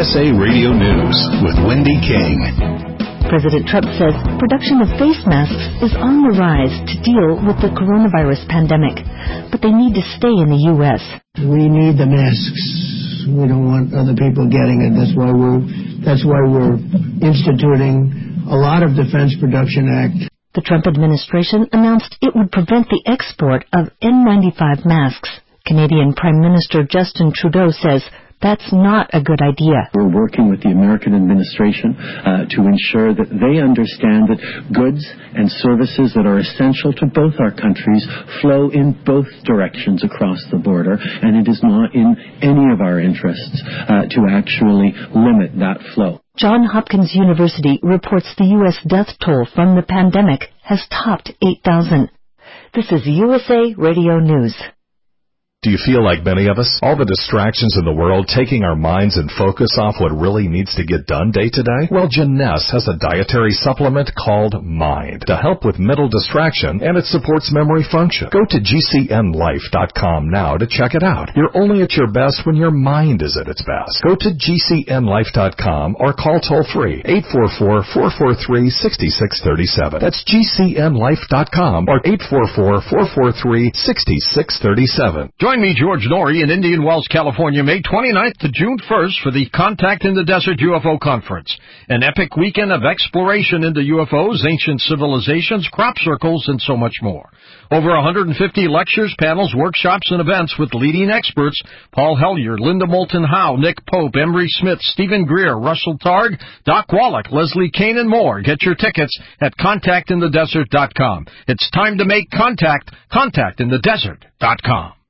USA Radio News with Wendy King. President Trump says production of face masks is on the rise to deal with the coronavirus pandemic, but they need to stay in the U.S. We need the masks. We don't want other people getting it. That's why we're instituting a lot of Defense Production Act. The Trump administration announced it would prevent the export of N95 masks. Canadian Prime Minister Justin Trudeau says that's not a good idea. We're working with the American administration to ensure that they understand that goods and services that are essential to both our countries flow in both directions across the border, and it is not in any of our interests to actually limit that flow. Johns Hopkins University reports the U.S. death toll from the pandemic has topped 8,000. This is USA Radio News. Do you feel like many of us? All the distractions in the world taking our minds and focus off what really needs to get done day to day? Well, Jeunesse has a dietary supplement called Mind to help with mental distraction, and it supports memory function. Go to GCNlife.com now to check it out. You're only at your best when your mind is at its best. Go to GCNlife.com or call toll-free 844-443-6637. That's GCNlife.com or 844-443-6637. Join me, George Norrie, in Indian Wells, California, May 29th to June 1st for the Contact in the Desert UFO Conference, an epic weekend of exploration into UFOs, ancient civilizations, crop circles, and so much more. Over 150 lectures, panels, workshops, and events with leading experts: Paul Hellyer, Linda Moulton Howe, Nick Pope, Emery Smith, Stephen Greer, Russell Targ, Doc Wallach, Leslie Kane, and more. Get your tickets at contactinthedesert.com. It's time to make contact. Contactinthedesert.com.